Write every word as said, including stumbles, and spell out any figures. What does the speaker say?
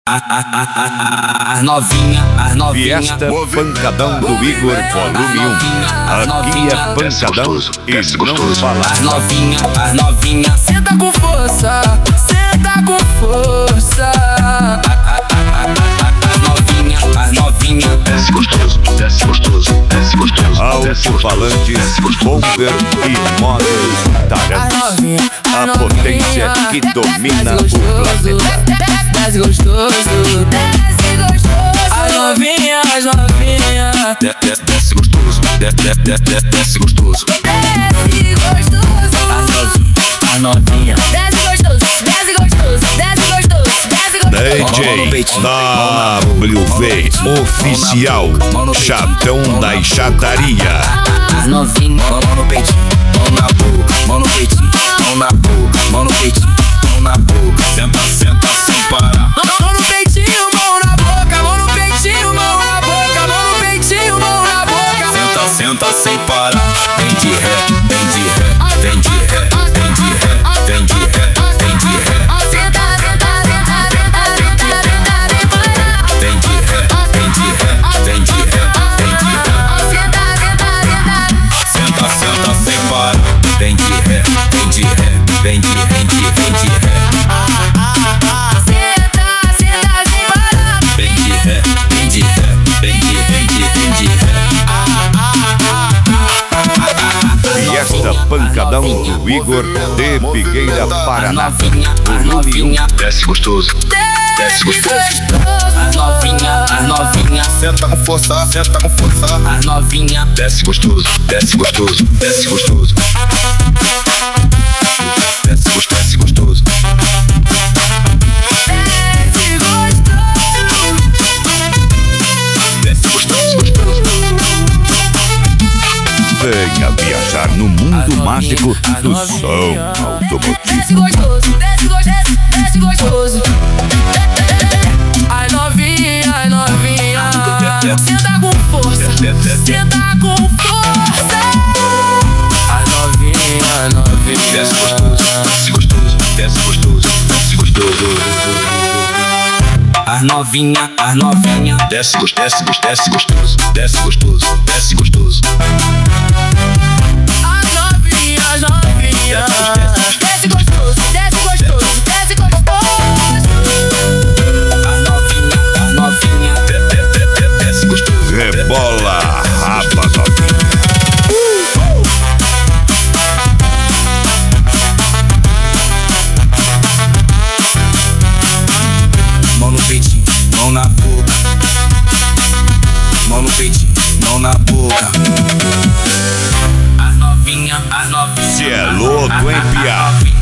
As novinha, as novinha. Fiesta Pancadão do Igor, volume um. Aqui é pancadão e não falar. As novinha, as novinha. Senta com força, senta com força. As novinha, as novinha. Desce gostoso, desce gostoso, desce gostoso. Alto-falantes, bomber e model Tarantos. A potência que domina o planeta. Desce gostoso, desce gostoso. As novinha, as novinha. Desce gostoso, desce gostoso. Desce gostoso. As novinha, desce gostoso, desce gostoso, desce gostoso, desce gostoso. D J W V Oficial, chatão da chataria. As novinha, mão no peitinho, mão na boca, mão no peitinho, mão na boca, mão no peitinho, mão na boca. Senta, senta sem parar. Mão no peitinho, mão na boca, mão no peitinho, mão na boca, mão no peitinho, mão na boca. Senta, senta sem parar. Vem de ré, vem de ré, vem de ré, vem de ré, vem de ré, vem de ré. Senta, senta, senta, senta, senta, senta, sem parar. Vem de ré, vem de ré, vem de ré, vem de ré. Senta, senta, senta. Senta, senta sem parar. Vem de ré, vem de ré, vem de ré, vem de ré, vem de ré. Senta, senta, sem parar. Vem de ré, vem de ré, vem de ré, vem de ré, vem de ré. Fiesta Pancadão do Igor de Figueira, Paraná. As novinha, Desce gostoso, desce gostoso. as novinha, as novinha. Senta com força, senta com força. As novinha, Desce gostoso, desce gostoso, desce gostoso. Desce gostoso, desce gostoso. desce gostoso. Desce gostoso, gostoso. Venha viajar no mundo mágico do som automotivo. Desce gostoso, desce gostoso, desce gostoso. As novinha, as novinha. Senta com força, senta com força. As novinha, as novinha. Desce gostoso, desce gostoso, desce gostoso, desce gostoso. As novinha, as novinha. Desce gostoso, desce gostoso, desce gostoso, desce gostoso, desce gostoso. As novinha, as novinha. Desce gostoso, desce gostoso, desce gostoso. As novinha, as novinha. Desce gostoso. Rebola, rapa novinha. Mão no peitinho, mão na boca. Mão no peitinho, mão na boca. As novinha, as novinha. Cê é louco, hein, piá?